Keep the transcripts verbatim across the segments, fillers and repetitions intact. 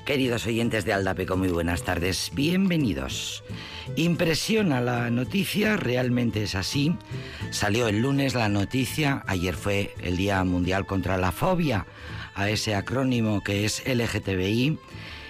Queridos oyentes de Aldapeco, muy buenas tardes, bienvenidos. Impresiona la noticia, realmente es así. Salió el lunes la noticia, ayer fue el Día Mundial contra la Fobia, a ese acrónimo que es L G T B I,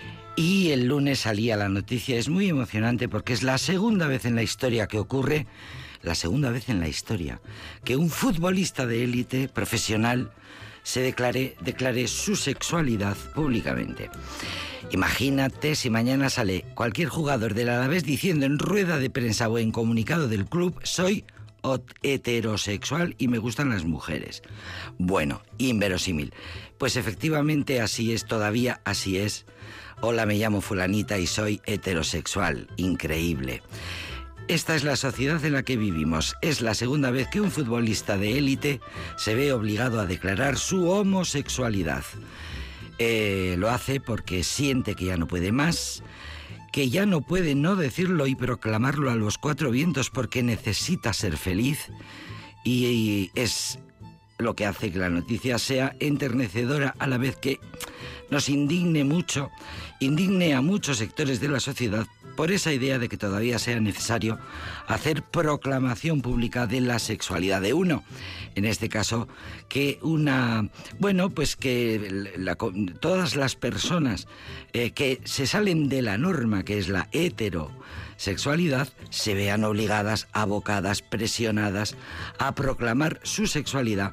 y el lunes salía la noticia. Es muy emocionante porque es la segunda vez en la historia que ocurre, la segunda vez en la historia, que un futbolista de élite profesional se declare, declare su sexualidad públicamente. Imagínate si mañana sale cualquier jugador del Alavés diciendo en rueda de prensa o en comunicado del club: soy heterosexual y me gustan las mujeres. Bueno, inverosímil. Pues efectivamente así es, todavía así es. Hola, me llamo fulanita y soy heterosexual. Increíble. Esta es la sociedad en la que vivimos. Es la segunda vez que un futbolista de élite se ve obligado a declarar su homosexualidad. Eh, lo hace porque siente que ya no puede más, que ya no puede no decirlo y proclamarlo a los cuatro vientos porque necesita ser feliz, y, y es lo que hace que la noticia sea enternecedora a la vez que nos indigne mucho, indigne a muchos sectores de la sociedad por esa idea de que todavía sea necesario hacer proclamación pública de la sexualidad de uno. En este caso, que una... Bueno, pues que la, todas las personas eh, que se salen de la norma, que es la heterosexualidad, se vean obligadas, abocadas, presionadas a proclamar su sexualidad,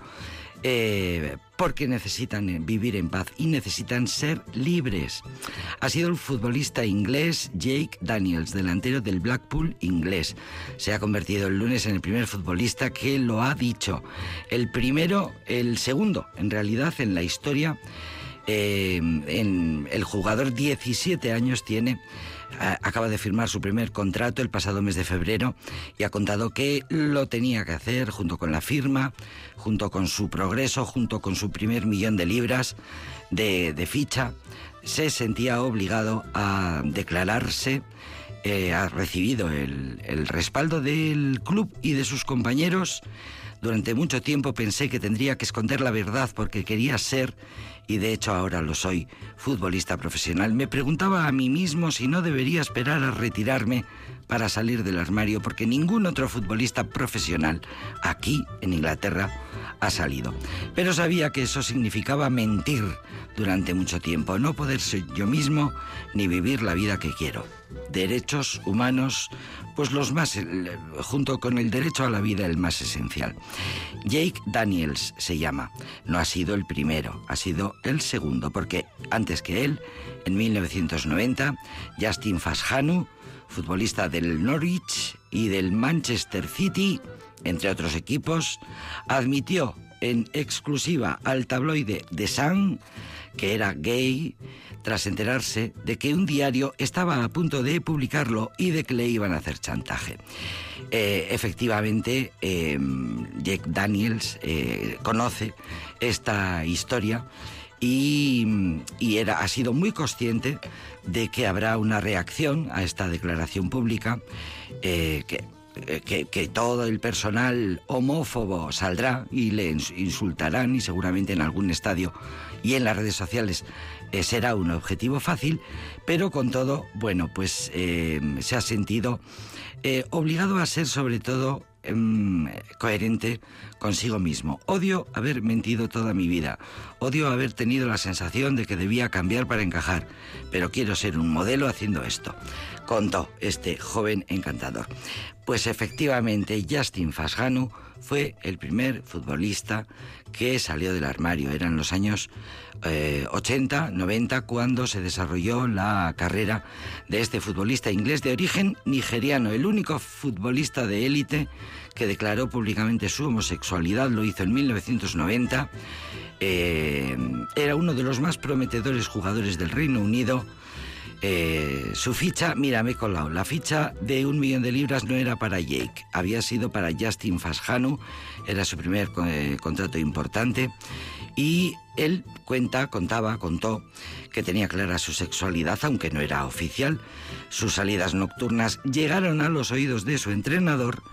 Eh, porque necesitan vivir en paz y necesitan ser libres. Ha sido el futbolista inglés Jake Daniels, delantero del Blackpool inglés. Se ha convertido el lunes en el primer futbolista que lo ha dicho. El primero, el segundo, en realidad, en la historia. Eh, en, el jugador diecisiete años tiene, acaba de firmar su primer contrato el pasado mes de febrero y ha contado que lo tenía que hacer junto con la firma, junto con su progreso, junto con su primer millón de libras de, de ficha. Se sentía obligado a declararse. Eh, ha recibido el, el respaldo del club y de sus compañeros. Durante mucho tiempo pensé que tendría que esconder la verdad porque quería ser, y de hecho ahora lo soy, futbolista profesional. Me preguntaba a mí mismo si no debería esperar a retirarme para salir del armario, porque ningún otro futbolista profesional aquí en Inglaterra ha salido. Pero sabía que eso significaba mentir durante mucho tiempo, no poder ser yo mismo ni vivir la vida que quiero. Derechos humanos, pues los más, junto con el derecho a la vida, el más esencial. Jake Daniels se llama. No ha sido el primero, ha sido el segundo, porque antes que él, en mil novecientos noventa, Justin Fashanu, futbolista del Norwich y del Manchester City, entre otros equipos, admitió en exclusiva al tabloide The Sun que era gay, tras enterarse de que un diario estaba a punto de publicarlo y de que le iban a hacer chantaje. Eh, efectivamente, eh, Jake Daniels eh, conoce esta historia y, y era, ha sido muy consciente de que habrá una reacción a esta declaración pública, eh, que Que, que todo el personal homófobo saldrá y le insultarán, y seguramente en algún estadio y en las redes sociales eh, será un objetivo fácil, pero con todo, bueno, pues eh, se ha sentido eh, obligado a ser sobre todo eh, coherente consigo mismo. Odio haber mentido toda mi vida, odio haber tenido la sensación de que debía cambiar para encajar, pero quiero ser un modelo haciendo esto, contó este joven encantador. Pues efectivamente, Justin Fashanu fue el primer futbolista que salió del armario. Eran los años eh, ochenta, noventa, cuando se desarrolló la carrera de este futbolista inglés de origen nigeriano. El único futbolista de élite que declaró públicamente su homosexualidad lo hizo en mil novecientos noventa. Eh, era uno de los más prometedores jugadores del Reino Unido. Eh, su ficha, mira, me he colado, la ficha de un millón de libras no era para Jake, había sido para Justin Fashanu, era su primer eh, contrato importante, y él cuenta, contaba, contó que tenía clara su sexualidad, aunque no era oficial. Sus salidas nocturnas llegaron a los oídos de su entrenador,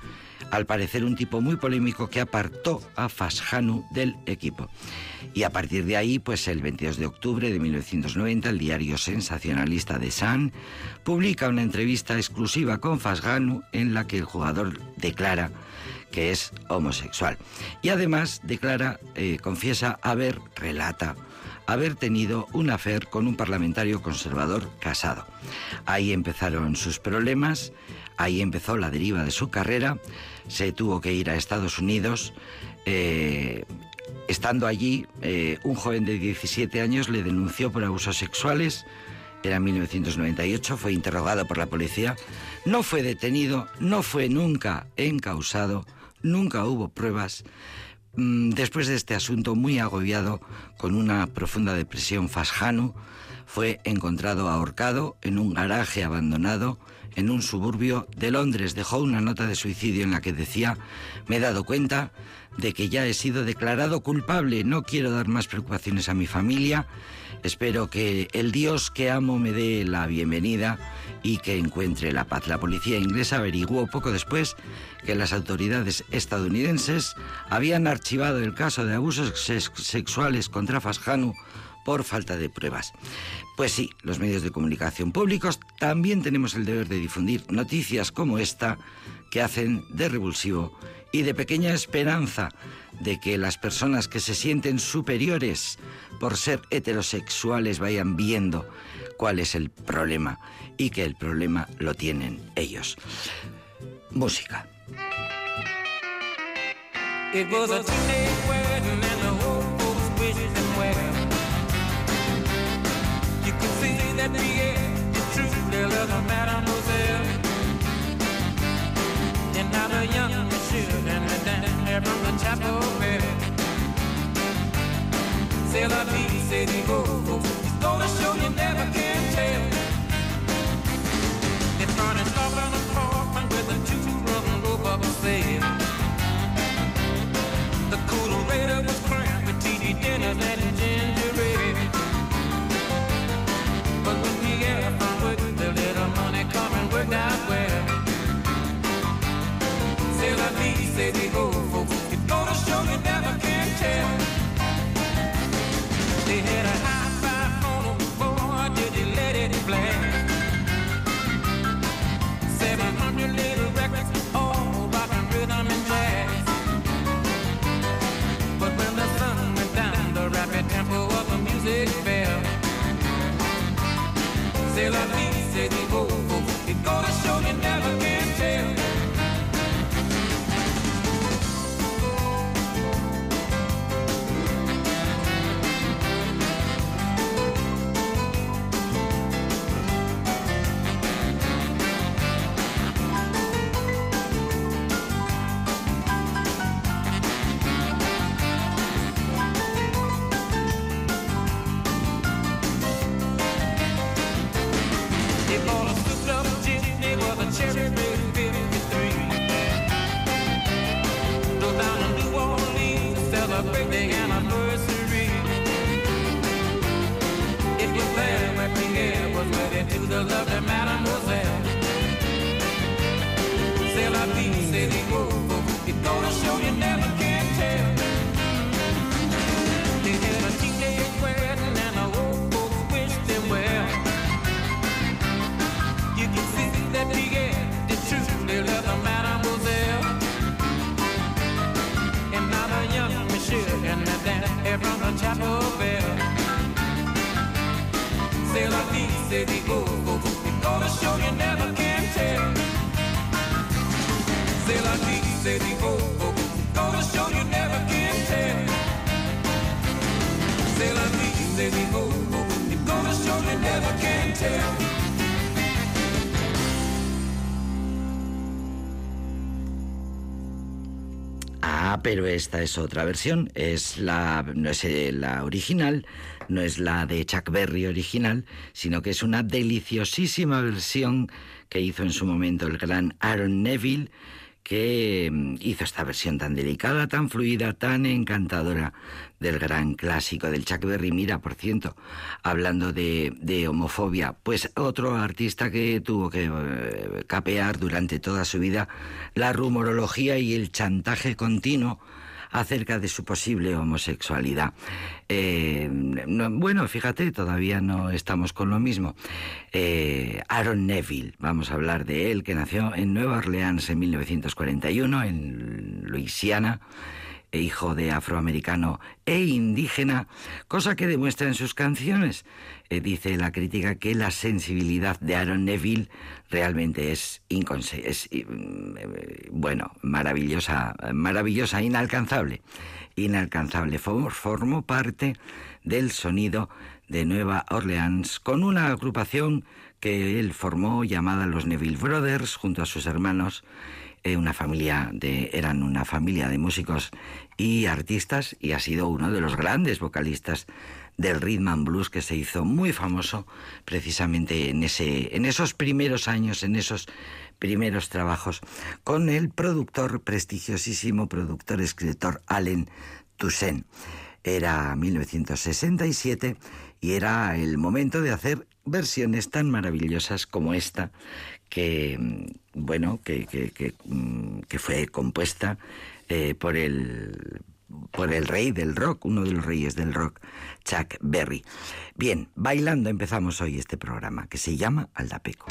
Al parecer un tipo muy polémico que apartó a Fashanu del equipo. Y a partir de ahí, pues el veintidós de octubre de mil novecientos noventa, el diario sensacionalista The Sun publica una entrevista exclusiva con Fashanu en la que el jugador declara que es homosexual. Y además declara, eh, confiesa haber, relata, haber tenido un affair con un parlamentario conservador casado. Ahí empezaron sus problemas, ahí empezó la deriva de su carrera, se tuvo que ir a Estados Unidos. Eh, estando allí, eh, un joven de diecisiete años le denunció por abusos sexuales. Era en mil novecientos noventa y ocho, fue interrogado por la policía, no fue detenido, no fue nunca encausado, nunca hubo pruebas. Después de este asunto, muy agobiado, con una profunda depresión, Fashanu fue encontrado ahorcado en un garaje abandonado en un suburbio de Londres. Dejó una nota de suicidio en la que decía: me he dado cuenta de que ya he sido declarado culpable, no quiero dar más preocupaciones a mi familia, espero que el Dios que amo me dé la bienvenida y que encuentre la paz. La policía inglesa averiguó poco después que las autoridades estadounidenses habían archivado el caso de abusos sex- sexuales contra Fashanu por falta de pruebas. Pues sí, los medios de comunicación públicos también tenemos el deber de difundir noticias como esta, que hacen de revulsivo y de pequeña esperanza de que las personas que se sienten superiores por ser heterosexuales vayan viendo cuál es el problema y que el problema lo tienen ellos. Música. It was a teenage wedding and the old folks wished them well. You could see that Pierre, the truly loved Mademoiselle. And now the young Monsieur and the down there from the chapel bell. C'est la vie, c'est the old folks. It's gonna show you never can tell. They started off on a apartment with a two-room rope-up sail. The coolerator was crammed with T V dinners and ginger ale. But when Pierre found work, the little money come and worked out well. C'est la vie, c'est the old folks. It's gonna show you never can tell. They had a high-five phone, boy, did they let it blast. Seven hundred little records, all rockin' rhythm and jazz. But when the sun went down, the rapid tempo of the music fell. C'est la vie, c'est the old folks. It's gonna show you never can tell. Cherry Red fifty-three. Go down to New Orleans to celebrate the anniversary. It was there where Pierre was wedded to the lovely Mademoiselle. C'est la vie, c'est the old folks. It's gonna show you never can tell. They had a teenage wedding and the old folks wished them well. You can see that Pierre did truly love the Mademoiselle. And now the young Monsieur and the dad from the chapel bell. C'est la vie, c'est the old folks. It's gonna show you never can tell. C'est la vie, c'est the old folks. It's gonna show you never can tell. C'est la vie, c'est the old folks. It's gonna show you never can tell. Ah, pero esta es otra versión, es la, no es la original, no es la de Chuck Berry original, sino que es una deliciosísima versión que hizo en su momento el gran Aaron Neville, que hizo esta versión tan delicada, tan fluida, tan encantadora del gran clásico del Chuck Berry. Mira, por cierto, hablando de, de homofobia, pues otro artista que tuvo que eh, capear durante toda su vida la rumorología y el chantaje continuo acerca de su posible homosexualidad. Eh, no, bueno, fíjate, todavía no estamos con lo mismo. Eh, Aaron Neville, vamos a hablar de él, que nació en Nueva Orleans en mil novecientos cuarenta y uno, en Luisiana, hijo de afroamericano e indígena, cosa que demuestra en sus canciones. Eh, dice la crítica que la sensibilidad de Aaron Neville realmente es, inconse- es eh, bueno, maravillosa, maravillosa, inalcanzable, inalcanzable. Formó parte del sonido de Nueva Orleans con una agrupación que él formó llamada los Neville Brothers junto a sus hermanos. Eh, una familia de, eran una familia de músicos y artistas, y ha sido uno de los grandes vocalistas del rhythm and blues, que se hizo muy famoso precisamente en ese, en esos primeros años, en esos primeros trabajos, con el productor, prestigiosísimo productor, escritor Allen Toussaint. Era mil novecientos sesenta y siete y era el momento de hacer versiones tan maravillosas como esta, que bueno, que, que, que, que fue compuesta eh, por el por el rey del rock, uno de los reyes del rock, Chuck Berry. Bien, bailando empezamos hoy este programa, que se llama Aldapeco.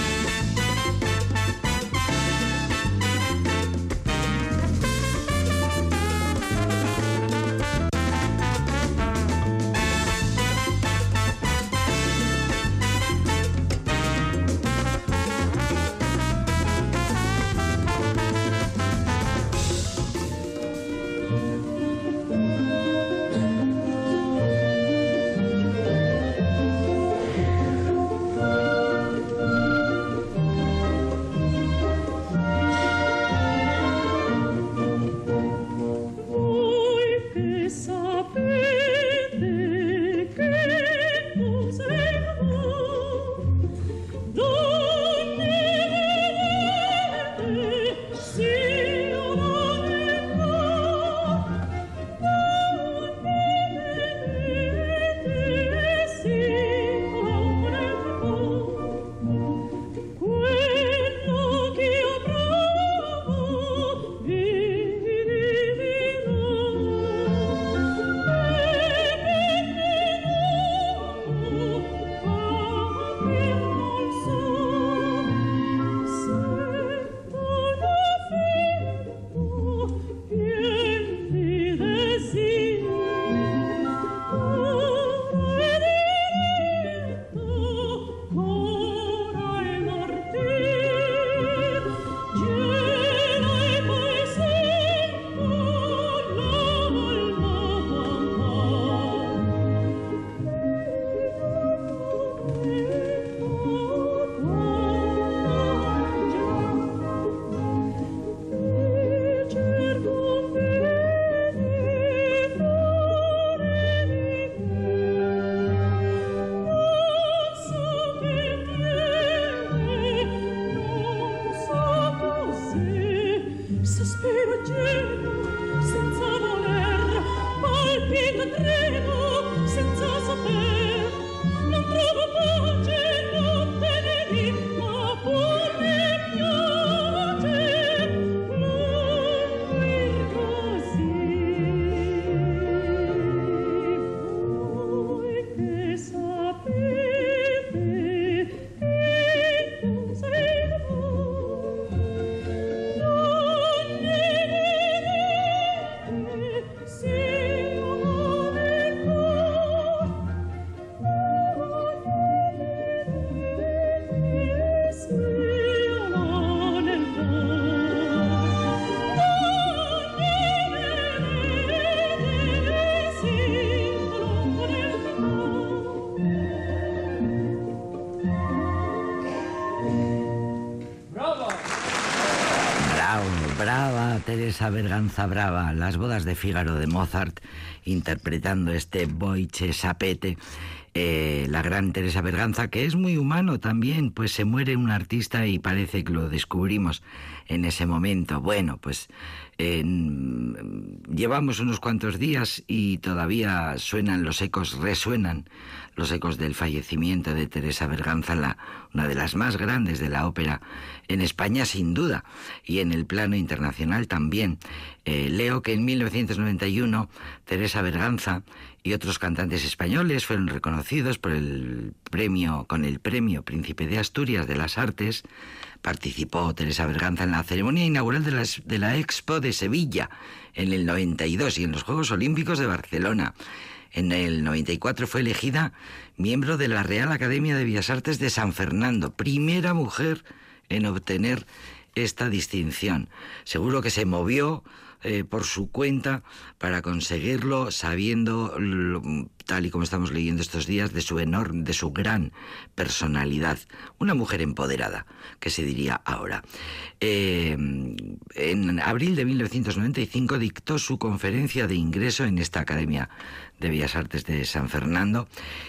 Teresa Berganza Brava, Las bodas de Fígaro de Mozart, interpretando este Voice Sapete, Eh, la gran Teresa Berganza, que es muy humano también, pues se muere un artista y parece que lo descubrimos en ese momento. Bueno, pues eh, llevamos unos cuantos días y todavía suenan los ecos, resuenan los ecos del fallecimiento de Teresa Berganza, la, una de las más grandes de la ópera en España sin duda, y en el plano internacional también. Eh, leo que en mil novecientos noventa y uno Teresa Berganza y otros cantantes españoles fueron reconocidos por el premio, con el premio Príncipe de Asturias de las Artes. Participó Teresa Berganza en la ceremonia inaugural de la, de la Expo de Sevilla en el noventa y dos y en los Juegos Olímpicos de Barcelona. En el noventa y cuatro fue elegida miembro de la Real Academia de Bellas Artes de San Fernando, primera mujer en obtener esta distinción. Seguro que se movió eh, por su cuenta para conseguirlo, sabiendo, tal y como estamos leyendo estos días, de su enorme, de su gran personalidad. Una mujer empoderada, que se diría ahora. Eh, en abril de mil novecientos noventa y cinco dictó su conferencia de ingreso en esta Academia de Bellas Artes de San Fernando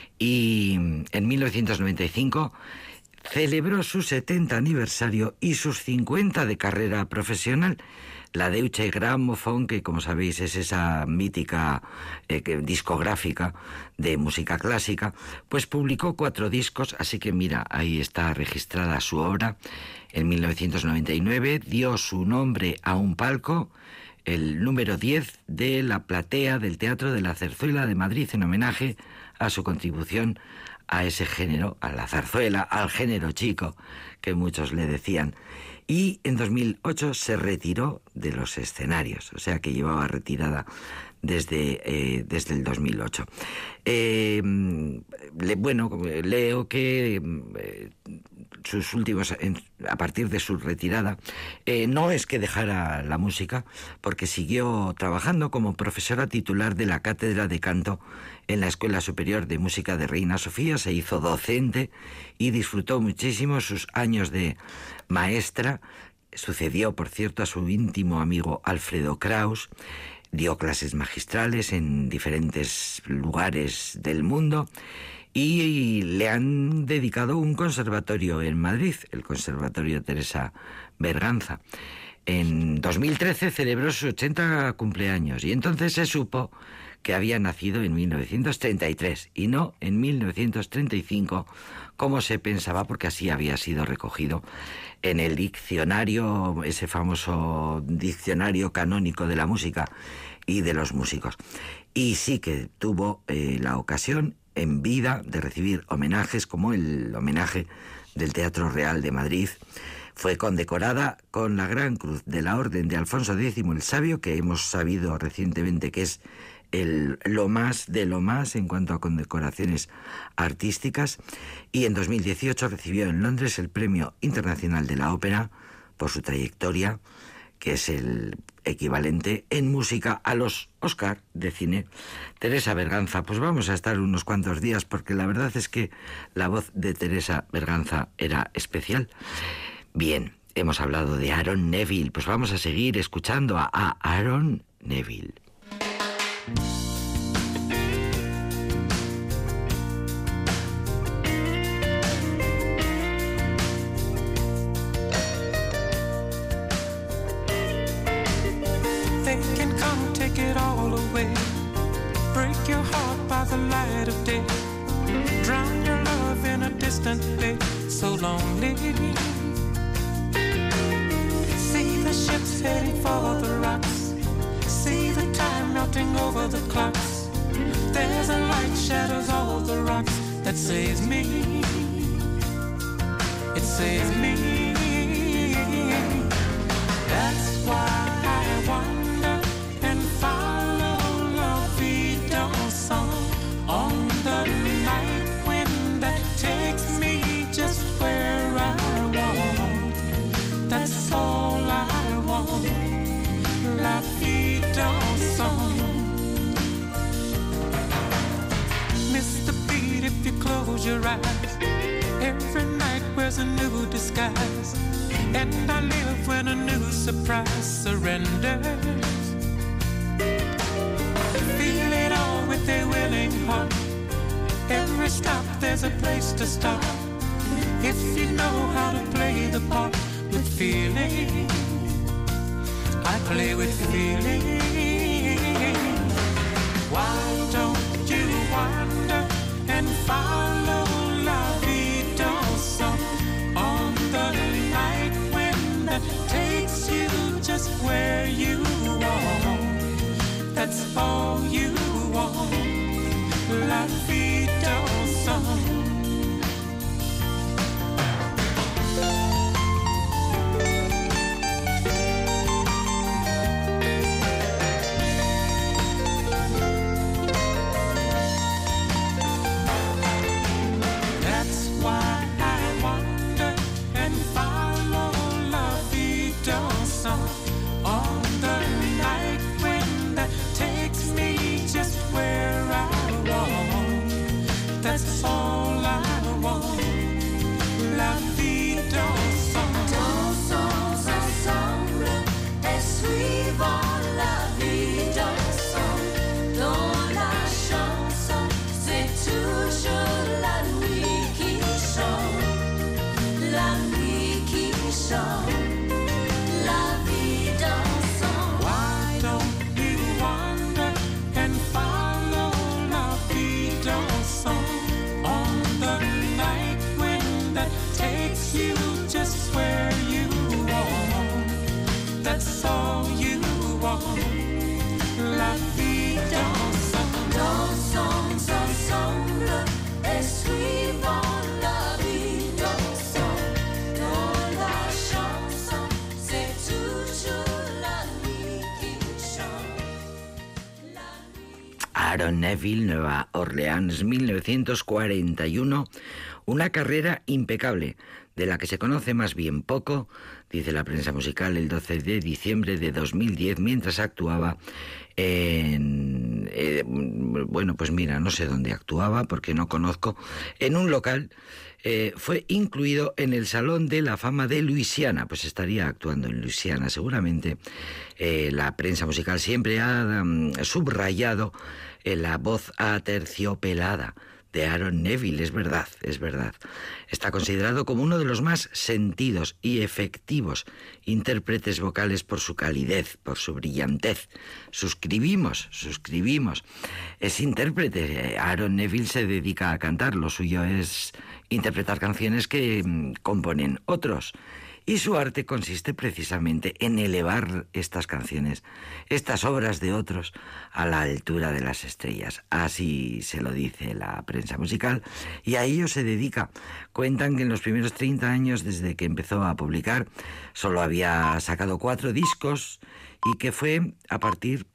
y en mil novecientos noventa y cinco celebró su setenta aniversario y sus cincuenta de carrera profesional. La Deutsche Grammophon, que como sabéis es esa mítica eh, discográfica de música clásica, pues publicó cuatro discos, así que mira, ahí está registrada su obra. En mil novecientos noventa y nueve dio su nombre a un palco, el número diez de la platea del Teatro de la Zarzuela de Madrid, en homenaje a su contribución a ese género, a la zarzuela, al género chico, que muchos le decían. Y en dos mil ocho se retiró de los escenarios, o sea que llevaba retirada desde, eh, desde el dos mil ocho. Eh, le, bueno, leo que eh, sus últimos, en, a partir de su retirada, eh, no es que dejara la música, porque siguió trabajando como profesora titular de la Cátedra de Canto en la Escuela Superior de Música de Reina Sofía. Se hizo docente y disfrutó muchísimo sus años de maestra. Sucedió, por cierto, a su íntimo amigo Alfredo Kraus. Dio clases magistrales en diferentes lugares del mundo y le han dedicado un conservatorio en Madrid, el Conservatorio Teresa Berganza. En dos mil trece celebró sus ochenta cumpleaños y entonces se supo que había nacido en mil novecientos treinta y tres y no en mil novecientos treinta y cinco, como se pensaba, porque así había sido recogido en el diccionario, ese famoso diccionario canónico de la música y de los músicos. Y sí que tuvo eh, la ocasión en vida de recibir homenajes, como el homenaje del Teatro Real de Madrid. Fue condecorada con la Gran Cruz de la Orden de Alfonso X el Sabio, que hemos sabido recientemente que es el, lo más de lo más en cuanto a condecoraciones artísticas. Y en dos mil dieciocho recibió en Londres el Premio Internacional de la Ópera por su trayectoria, que es el equivalente en música a los Oscar de cine. Teresa Berganza, pues vamos a estar unos cuantos días, porque la verdad es que la voz de Teresa Berganza era especial. Bien, hemos hablado de Aaron Neville, pues vamos a seguir escuchando a, a Aaron Neville. They can come take it all away, break your heart by the light of day, drown your love in a distant bay, so lonely. See the ships heading for the rocks, see the time melting over the clocks. There's a light shadows all the rocks that saves me, it saves me. That's why I wander and follow La Vida song on the night wind that takes me just where I want. That's all I want, La Vida song. Mister Beat, if you close your eyes, every night wears a new disguise, and I live when a new surprise surrenders. Feel it all with a willing heart, Every stop there's a place to stop. If you know how to play the part with feeling, I play with feeling. Why don't you wander and follow la vie dansant on the night wind that takes you just where you want? That's all you want. La vie dansant. Aaron Neville, Nueva Orleans, mil novecientos cuarenta y uno, una carrera impecable, de la que se conoce más bien poco, dice la prensa musical, el doce de diciembre de dos mil diez, mientras actuaba en... Eh, bueno, pues mira, no sé dónde actuaba, porque no conozco, en un local. Eh, fue incluido en el Salón de la Fama de Luisiana, pues estaría actuando en Luisiana seguramente. Eh, la prensa musical siempre ha um, subrayado eh, la voz aterciopelada de Aaron Neville, es verdad, es verdad. Está considerado como uno de los más sentidos y efectivos intérpretes vocales por su calidez, por su brillantez. Suscribimos, suscribimos. Es intérprete. Aaron Neville se dedica a cantar, lo suyo es interpretar canciones que mmm, componen otros. Y su arte consiste precisamente en elevar estas canciones, estas obras de otros, a la altura de las estrellas. Así se lo dice la prensa musical, y a ello se dedica. Cuentan que en los primeros treinta años, desde que empezó a publicar, solo había sacado cuatro discos, y que fue a partir...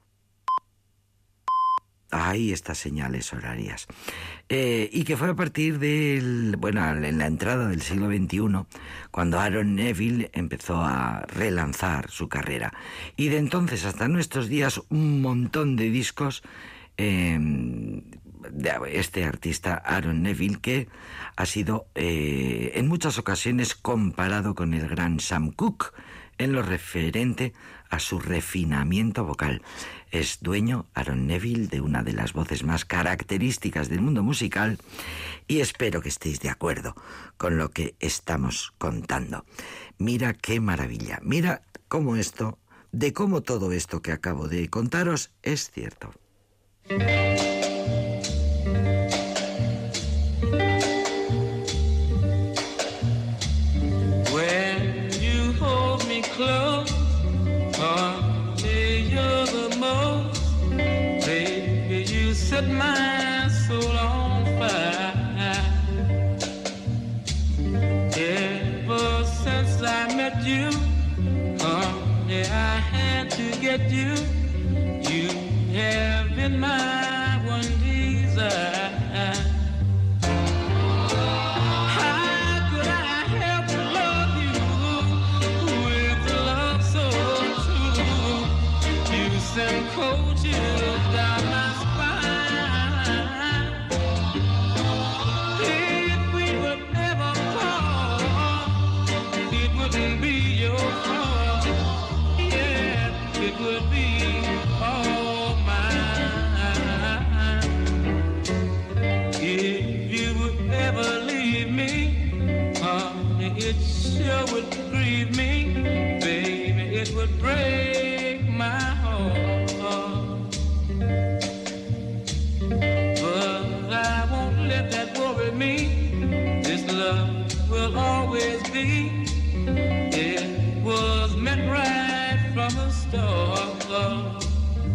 Ahí estas señales horarias. Eh, y que fue a partir del, bueno, en la entrada del siglo veintiuno, cuando Aaron Neville empezó a relanzar su carrera. Y de entonces hasta nuestros días, un montón de discos eh, de este artista Aaron Neville, que ha sido eh, en muchas ocasiones comparado con el gran Sam Cooke en lo referente a su refinamiento vocal. Es dueño, Aaron Neville, de una de las voces más características del mundo musical, y espero que estéis de acuerdo con lo que estamos contando. Mira qué maravilla, mira cómo esto, de cómo todo esto que acabo de contaros es cierto. When you hold me close, honey, you're the most. Baby, you set my soul on fire. Ever since I met you, honey, I had to get you. You have been my one desire. And cold chills down my spine. If we would ever fall, it wouldn't be your fault. Yeah, it would be all mine. If you would ever leave me, honey, it sure would grieve me. Baby, it would break my heart. But I won't let that worry me. This love will always be. It was meant right from the start.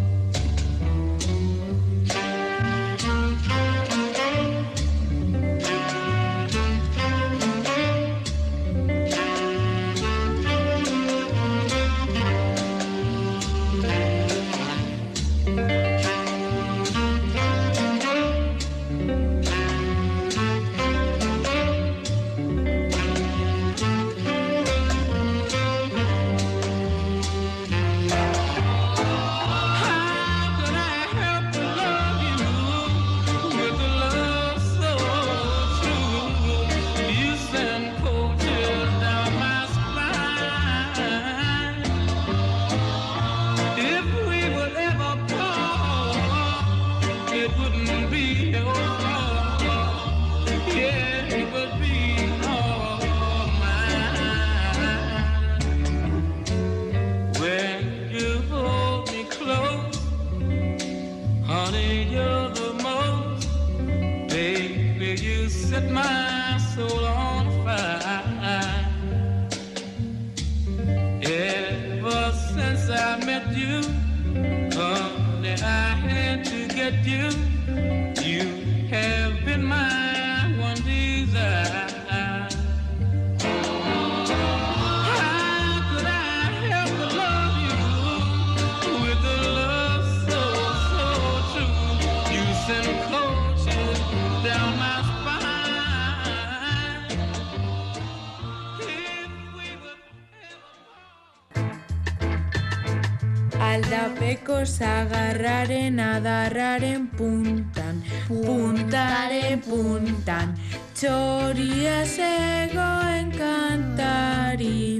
Aldapekos agarraren adarraren puntan, puntare puntan, txoria zegoen kantari.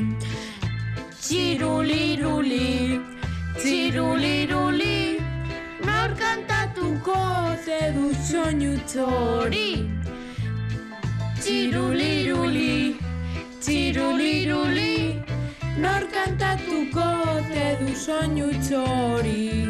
Txiruliruli, txiruliruli, nor kantatuko ze du soinu txori. Txiruliruli, txiruliruli, nor kantatuko te du soinu txori.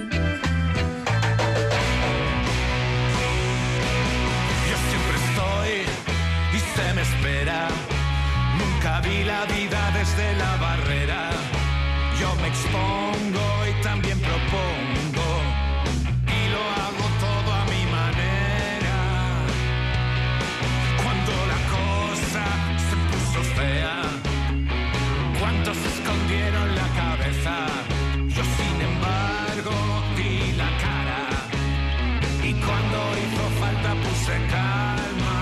Yo siempre estoy y se me espera. Nunca vi la vida desde la barrera. Yo me expongo y también propongo. Y lo hago todo a mi manera. Cuando la cosa se puso fea, ¿cuántos escondieron la cabeza? Yo sin embargo di la cara. Y cuando hizo falta puse calma.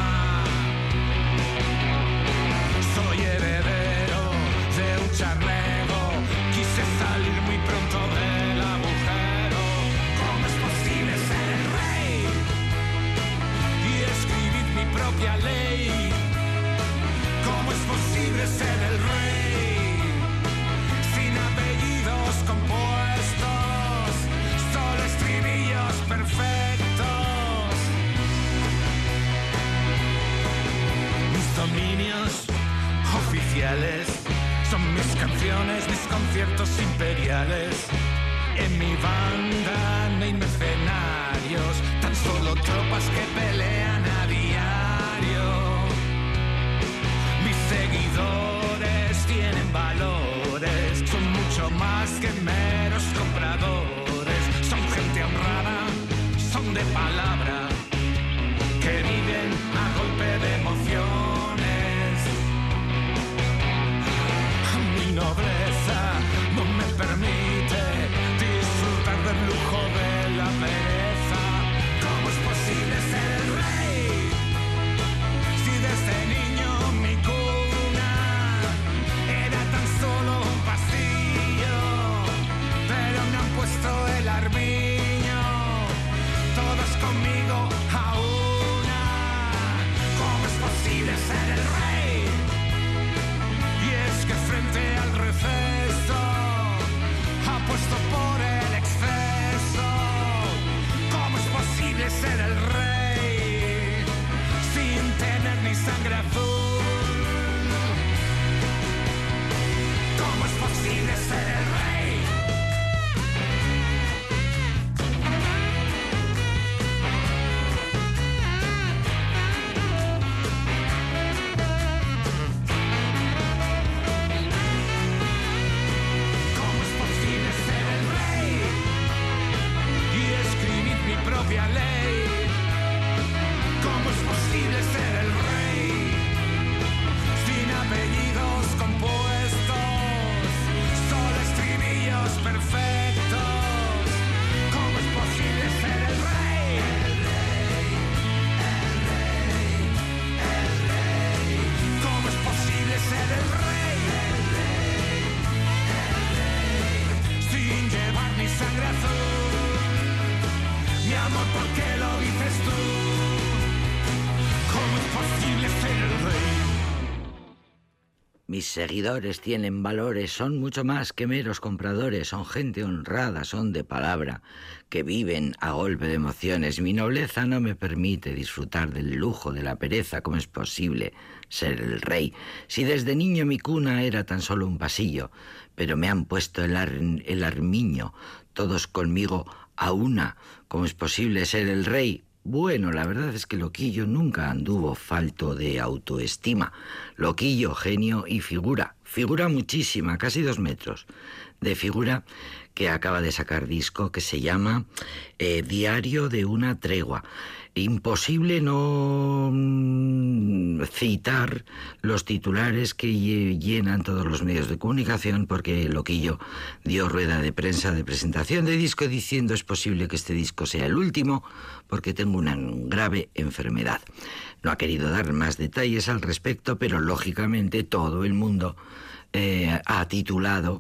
Soy heredero de un charnego. Quise salir muy pronto del agujero. ¿Cómo es posible ser el rey y escribir mi propia ley? ¿Cómo es posible ser el rey sin apellidos compuestos, solo estribillos perfectos? Mis dominios oficiales son mis canciones, mis conciertos imperiales. En mi banda no hay mercenarios, tan solo tropas que pelean a diario. Mis seguidores tienen valores, son mucho más que meros compradores. Son gente honrada, son de palabra, que viven a golpe de emociones. Mi nobleza no me permite disfrutar del lujo de la pereza. ¿Cómo es posible ser el rey sangre azul. ¿Cómo es posible ser el rey? ¿Cómo es posible ser el rey? Y escribir mi propia ley. ¿Cómo es posible ser el rey? Sin apellidos compuestos, solo estribillos perfectos. ¿Cómo es posible ser el rey? El rey, el rey, el rey. ¿Cómo es posible ser el rey? El rey, el rey. Sin llevar mi sangre azul. Mi amor, ¿por qué lo dices tú? ¿Cómo es posible ser el rey? Mis seguidores tienen valores, son mucho más que meros compradores, son gente honrada, son de palabra, que viven a golpe de emociones. Mi nobleza no me permite disfrutar del lujo de la pereza. ¿Cómo es posible ser el rey? Si desde niño mi cuna era tan solo un pasillo, pero me han puesto el, ar el armiño, todos conmigo a una. ¿Cómo es posible ser el rey? Bueno, la verdad es que Loquillo nunca anduvo falto de autoestima. Loquillo, genio y figura. Figura muchísima, casi dos metros. De figura que acaba de sacar disco que se llama eh, Diario de una tregua. Imposible no mm, citar los titulares que llenan todos los medios de comunicación, porque Loquillo dio rueda de prensa de presentación de disco diciendo: es posible que este disco sea el último porque tengo una grave enfermedad. No ha querido dar más detalles al respecto, pero lógicamente todo el mundo eh, ha titulado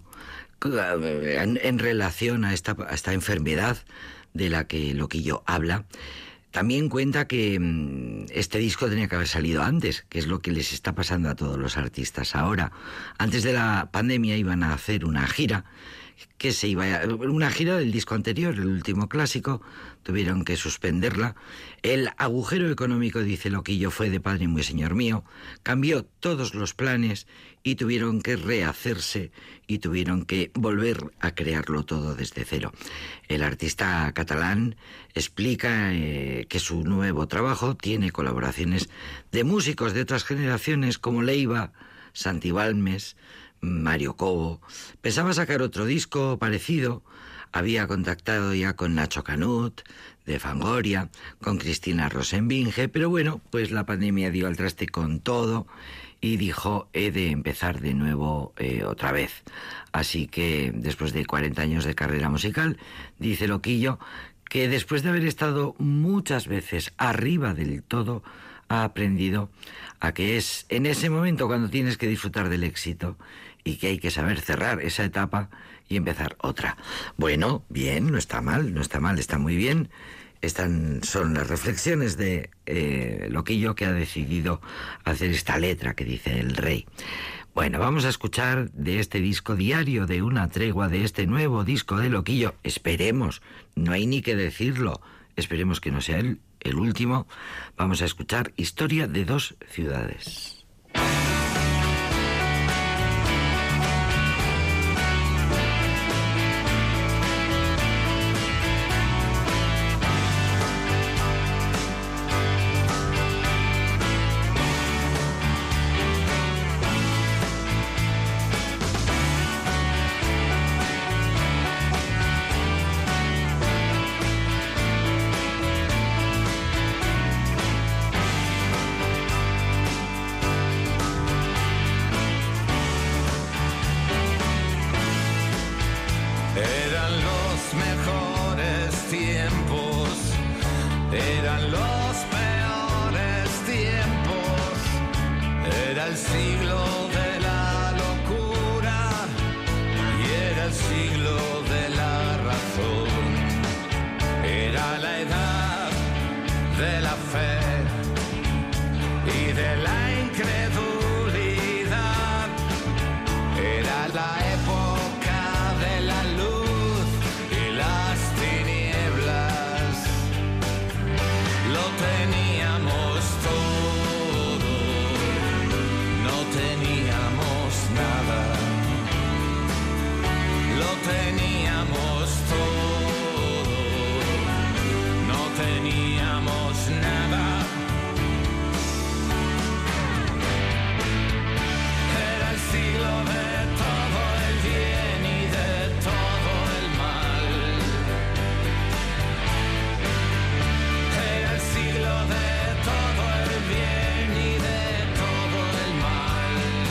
en, en relación a esta, a esta enfermedad de la que Loquillo habla. También cuenta que mmm, este disco tenía que haber salido antes, que es lo que les está pasando a todos los artistas ahora. Antes de la pandemia iban a hacer una gira, que se iba a, una gira del disco anterior, el último clásico, tuvieron que suspenderla. El agujero económico, dice Loquillo, fue de padre muy señor mío, cambió todos los planes y tuvieron que rehacerse y tuvieron que volver a crearlo todo desde cero. El artista catalán explica eh, que su nuevo trabajo tiene colaboraciones de músicos de otras generaciones como Leiva, Santi Balmes, Mario Cobo. Pensaba sacar otro disco parecido. Había contactado ya con Nacho Canut, de Fangoria, con Cristina Rosenbinge, pero bueno, pues la pandemia dio al traste con todo y dijo: he de empezar de nuevo eh, otra vez. Así que después de cuarenta años de carrera musical, dice Loquillo que después de haber estado muchas veces arriba del todo, ha aprendido a que es en ese momento cuando tienes que disfrutar del éxito y que hay que saber cerrar esa etapa y empezar otra. Bueno, bien, no está mal, no está mal, está muy bien. Estas son las reflexiones de eh, Loquillo, que ha decidido hacer esta letra que dice el rey. Bueno, vamos a escuchar de este disco Diario de una tregua, de este nuevo disco de Loquillo. Esperemos, no hay ni que decirlo, esperemos que no sea el, el último. Vamos a escuchar Historia de dos ciudades. Teníamos todo. teníamos nada. Era el siglo de todo el bien y de todo el mal. Era el siglo de todo el bien y de todo el mal.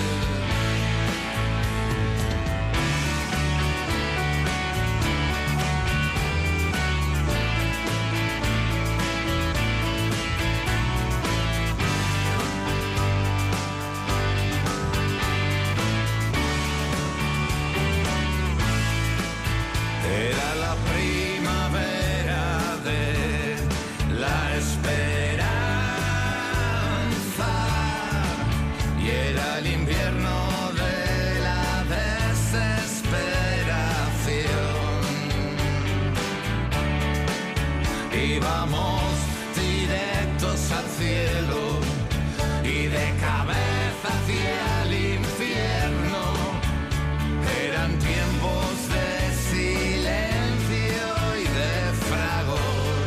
Era la primavera de la esperanza y era el invierno de la desesperación. Íbamos directos al cielo y de cabeza hacia el infierno. Eran tiempos de silencio y de fragor.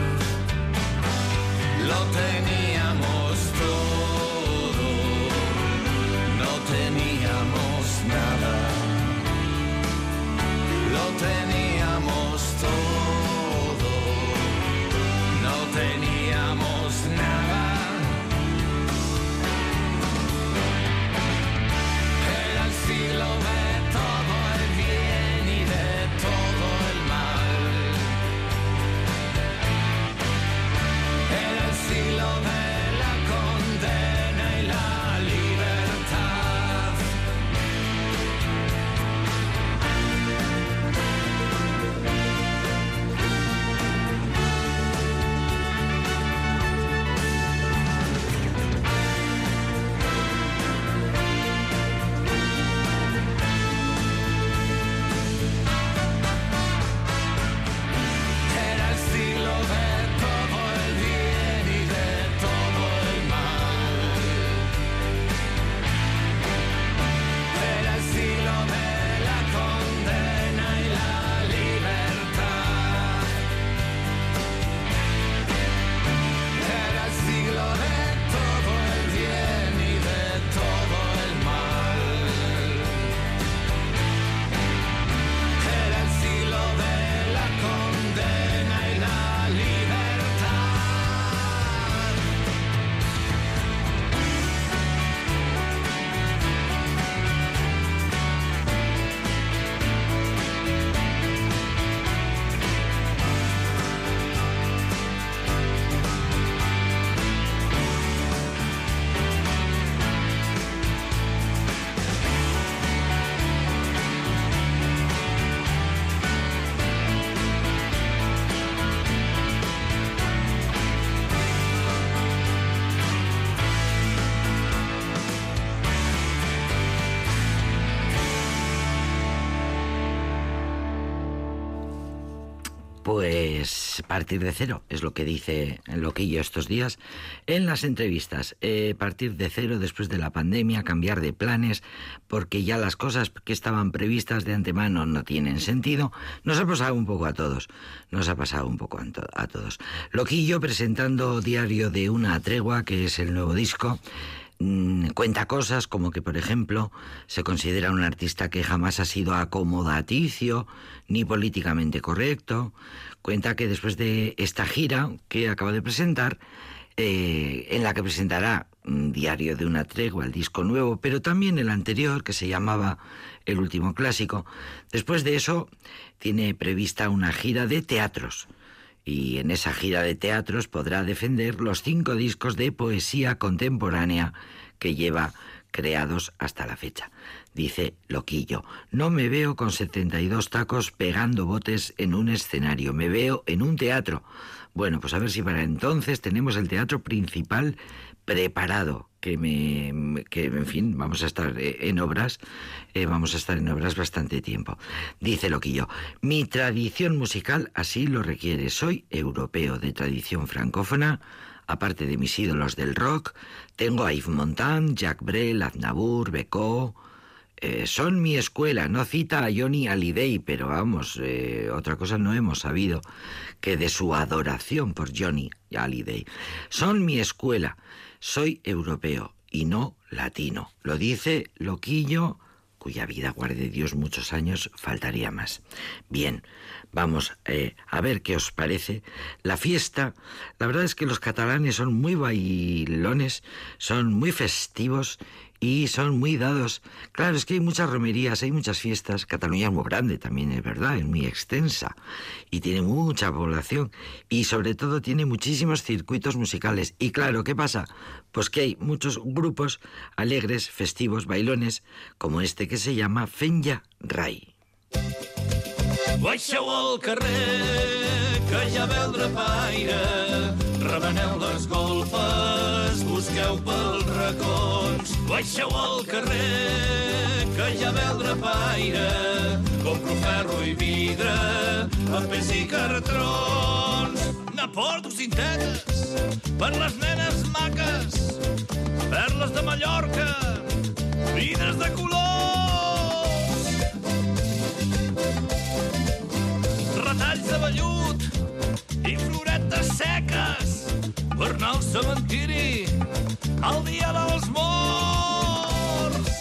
Lo teníamos todo, no teníamos nada. Lo teníamos todo, no teníamos nada. Era el siglo de todo el bien y de todo el mal. Era el siglo de la condena y la libertad. Era el siglo de todo el bien y de todo el mal. Era el siglo de la condena y la libertad. Era el siglo de todo el bien y de todo el mal. Era el siglo de la condena y la libertad. Pues partir de cero es lo que dice Loquillo estos días en las entrevistas. Eh, partir de cero después de la pandemia, cambiar de planes, porque ya las cosas que estaban previstas de antemano no tienen sentido. Nos ha pasado un poco a todos, nos ha pasado un poco a, to- a todos. Loquillo presentando Diario de una tregua, que es el nuevo disco. Cuenta cosas como que, por ejemplo, se considera un artista que jamás ha sido acomodaticio ni políticamente correcto. Cuenta que después de esta gira que acaba de presentar, eh, en la que presentará Diario de una tregua, el disco nuevo, pero también el anterior, que se llamaba El último clásico, después de eso tiene prevista una gira de teatros. Y en esa gira de teatros podrá defender los cinco discos de poesía contemporánea que lleva creados hasta la fecha. Dice Loquillo: no me veo con setenta y dos tacos pegando botes en un escenario, me veo en un teatro. Bueno, pues a ver si para entonces tenemos el teatro principal preparado, que me que en fin, vamos a estar en obras, eh, vamos a estar en obras bastante tiempo. Dice Loquillo: mi tradición musical así lo requiere, soy europeo de tradición francófona, aparte de mis ídolos del rock, tengo a Yves Montand, Jacques Brel, Aznavour, Becot, eh, son mi escuela. No cita a Johnny Hallyday, pero vamos, eh, otra cosa no hemos sabido que de su adoración por Johnny, Hallyday. Son mi escuela. Soy europeo y no latino. Lo dice Loquillo, cuya vida guarde Dios muchos años, faltaría más. Bien, vamos eh, a ver qué os parece la fiesta. La verdad es que los catalanes son muy bailones, son muy festivos y son muy dados. Claro, es que hay muchas romerías, hay muchas fiestas. Cataluña es muy grande también, es verdad, es muy extensa y tiene mucha población y sobre todo tiene muchísimos circuitos musicales. Y claro, ¿qué pasa? Pues que hay muchos grupos alegres, festivos, bailones, como este que se llama Fenya Rai. Baixeu al carrer, que ja ve el drapaire, remeneu les golfes, busqueu pels racons. Baixeu al carrer, que ja ve el drapaire, compro ferro i vidre, papers i cartrons. N'aporto cintetes per les nenes maques, perles de Mallorca, vidres de colors, retalls de vellut i floretes seques per anar al cementiri el dia dels morts.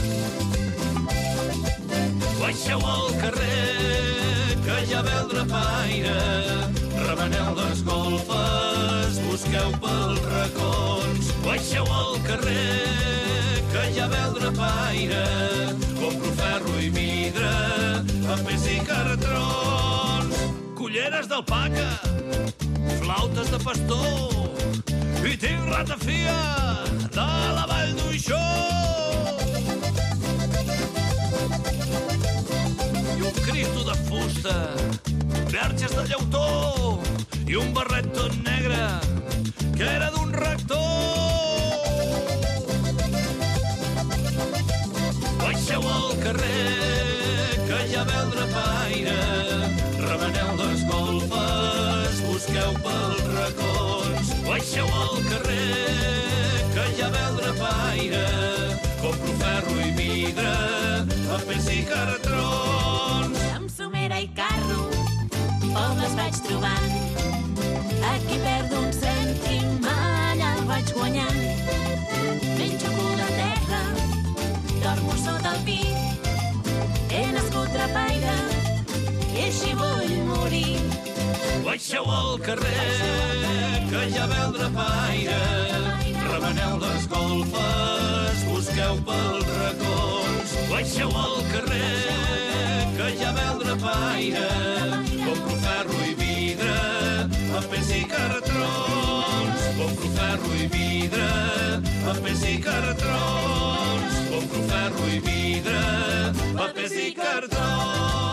Baixeu al carrer, que ja ve el drapaire, remeneu les golfes, busqueu pels racons. Baixeu al carrer, que ja ve el drapaire, compro ferro i vidre, papers i cartrons, culleres d'alpaca, flautes de pastor, i tinc ratafia de la Vall d'Uixó. I un Cristo de fusta, verges de llautó i un barret tot negre que era d'un rector. Baixeu al carrer, que ja ve el drapaire, remeneu les golfes, busqueu pels racons. Baixeu al carrer, que ja ve el drapaire, compro ferro i vidre, papers i cartrons. Amb somera i carro, on les vaig trobant, aquí perdo un cèntim, allà el vaig guanyant. Menjo cul de terra, dormo sota el pi, he nascut drapaire i així vull morir. Baixeu al carrer, que ja ve el drapaire, remeneu les golfes, busqueu pels racons. Baixeu al carrer, que ja ve el drapaire, compro ferro i vidre, papers i cartrons. Compro ferro i vidre, papers i cartrons. Compro ferro i vidre, papers i cartrons.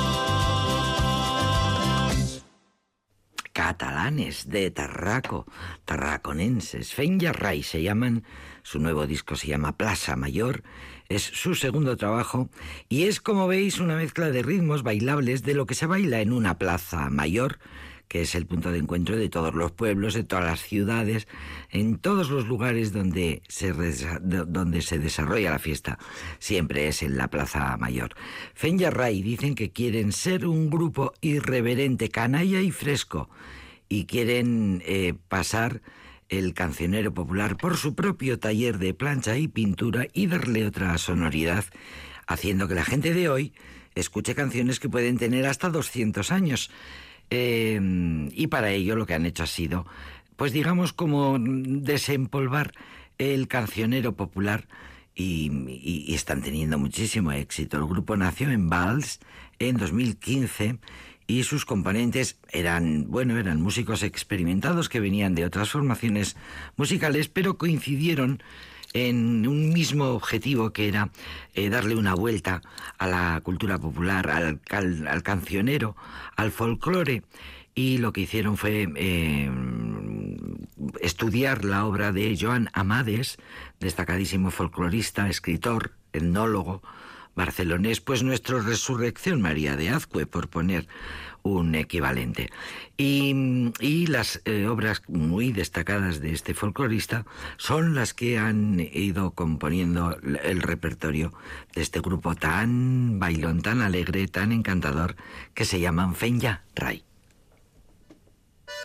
Catalanes de Tarraco, tarraconenses. Fenya Rai se llaman, su nuevo disco se llama Plaza Mayor, es su segundo trabajo y es, como veis, una mezcla de ritmos bailables de lo que se baila en una plaza mayor, que es el punto de encuentro de todos los pueblos, de todas las ciudades, en todos los lugares donde se, donde se desarrolla la fiesta. Siempre es en la Plaza Mayor. Fenya Rai dicen que quieren ser un grupo irreverente, canalla y fresco, y quieren eh, pasar el cancionero popular por su propio taller de plancha y pintura y darle otra sonoridad, haciendo que la gente de hoy escuche canciones que pueden tener hasta doscientos años. Eh, y para ello lo que han hecho ha sido, pues digamos, como desempolvar el cancionero popular y, y, y están teniendo muchísimo éxito. El grupo nació en Valls en dos mil quince y sus componentes eran, bueno, eran músicos experimentados que venían de otras formaciones musicales, pero coincidieron en un mismo objetivo, que era eh, darle una vuelta a la cultura popular, al, al, al cancionero, al folclore, y lo que hicieron fue eh, estudiar la obra de Joan Amades, destacadísimo folclorista, escritor, etnólogo barcelonés, pues nuestro Resurrección María de Azcue, por poner un equivalente. Y, y las eh, obras muy destacadas de este folclorista son las que han ido componiendo el repertorio de este grupo tan bailón, tan alegre, tan encantador, que se llaman Fenya Rai.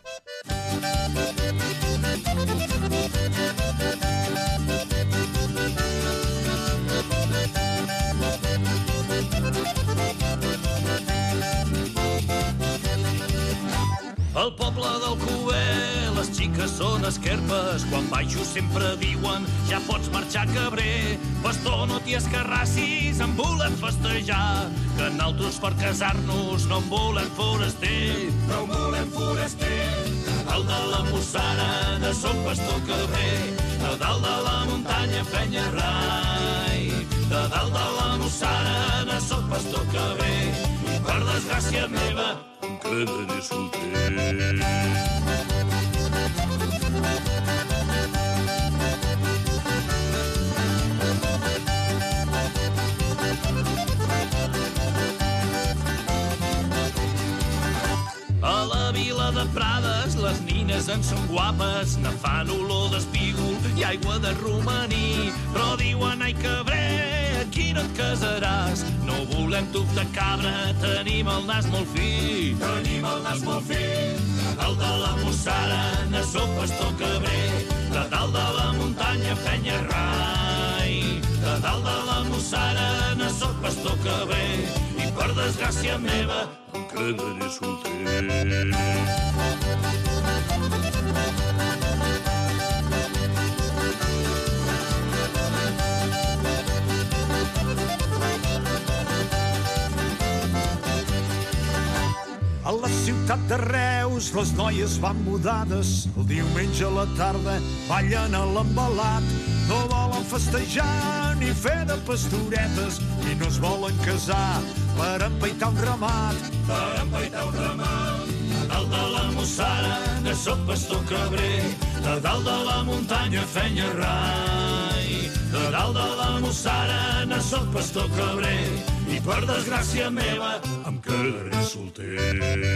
Al poble d'Alcover les xiques són esquerpes. Quan baixo sempre diuen ja pots marxar, cabrer. Pastor, no t'hi escarrassis, en volem festejar, que naltros per casar-nos no en volem foraster. No en volem foraster. A dalt de la Mussara soc pastor, cabrer. A dalt de la muntanya Penyarrai. A dalt de la Mussara soc pastor, cabrer. I per desgràcia meva em quedaré solter. A la vila de Prades les nines en són guapes, ne fan olor d'espígol i aigua de romaní. Però diuen, ai cabrer, aquí no et casaràs, no volem tub de cabra, tenim el nas molt fi. Tenim el nas molt fi. A dalt de la Mussara ne soc pastor, cabrer. A dalt de la muntanya Penyarrai. A dalt de la Mussara ne soc pastor, cabrer. I per desgràcia meva em quedaré solter. A la ciutat de Reus les noies van mudades, el diumenge a la tarda ballen a l'embalat. No volen festejar ni fer de pastoretes i no es volen casar per empaitar un ramat. Per empaitar un ramat. A dalt de la Mussara ne soc pastor, cabrer. A dalt de la muntanya Penyarrai. A dalt de la Mussara ne soc pastor, cabrer. I per desgràcia meva em quedaré solter.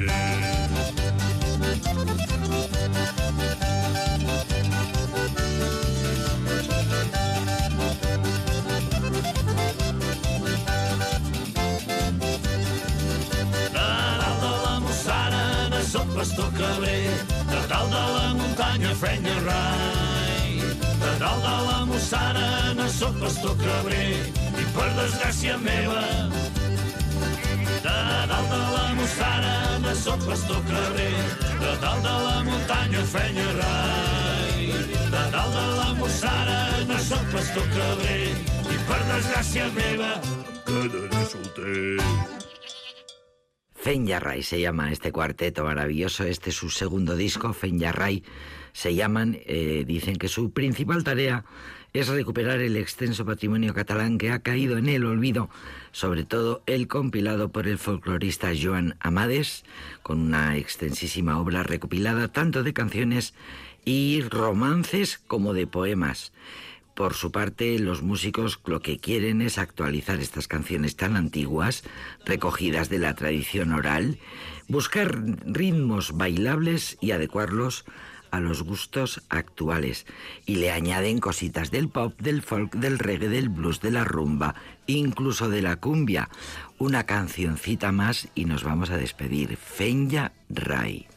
Soc pastor, cabrer, de dalt de la muntanya Penyarrai. De dalt de la Mussara ne soc pastor, cabrer, i per desgràcia meva. De dalt de la Mussara ne soc pastor, cabrer, de dalt de la muntanya Penyarrai. De dalt de la Mussara ne soc pastor, cabrer, i per desgràcia meva quedaré solter. Penyarrai se llama este cuarteto maravilloso, este es su segundo disco. Penyarrai se llaman, eh, dicen que su principal tarea es recuperar el extenso patrimonio catalán que ha caído en el olvido, sobre todo el compilado por el folclorista Joan Amades, con una extensísima obra recopilada tanto de canciones y romances como de poemas. Por su parte, los músicos lo que quieren es actualizar estas canciones tan antiguas, recogidas de la tradición oral, buscar ritmos bailables y adecuarlos a los gustos actuales. Y le añaden cositas del pop, del folk, del reggae, del blues, de la rumba, incluso de la cumbia. Una cancioncita más y nos vamos a despedir. Penyarrai.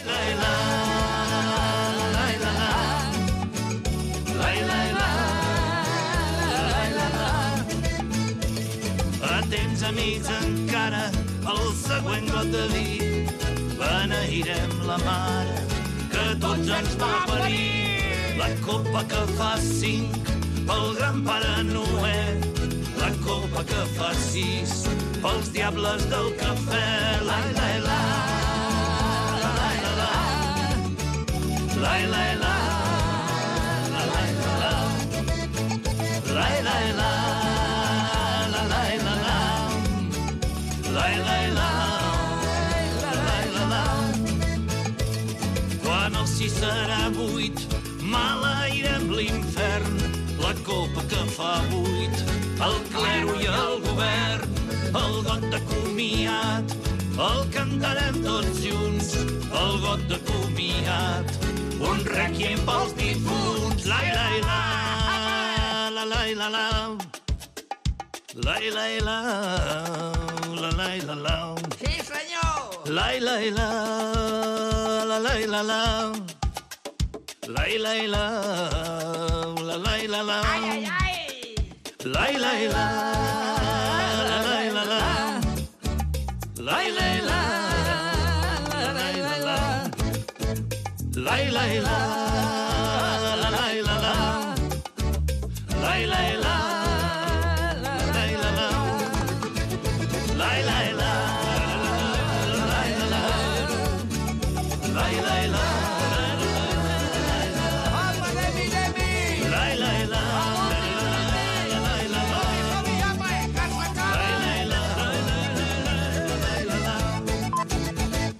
Tens amics encara, el següent got de vi, beneirem la mare que tots ens va parir. La copa que fa cinc pel gran pare Noè, la copa que fa sis pels diables del cafè. La la la la la la la la la la la la la la. Quan el sis serà vuit, maleirem l'infern, la copa que fa vuit, el clero i el govern, el got de comiat, el cantarem tots junts, el got de comiat, un requiem pels difunts, la la la la la la la. La la la, la la la la. Sí, senyor. La la la, la la la la. La la la, la la la la. Ai, ai, ai. La la la, la la la la. La la la, la la la. La la la.